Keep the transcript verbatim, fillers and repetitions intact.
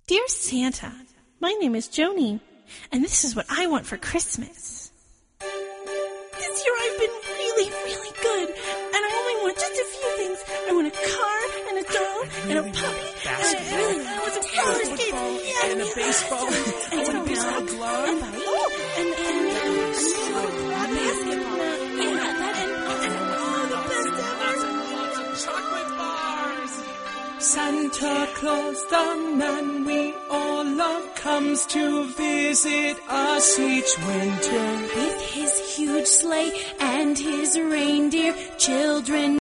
Dear Santa, my name is Joni, and this is what I want for Christmas. This year I've been really, really good, and I only want just a few things. I want a car, and a doll, and a puppy, and I really want some roller skates, yeah, and a baseball, and and a baseball glove, and, oh, and, and, and, and a basketball, yeah, that, and, and, oh, the best ever. Chocolate bars. Santa Claus, the man we all love, comes to visit us each winter. With his huge sleigh and his reindeer, children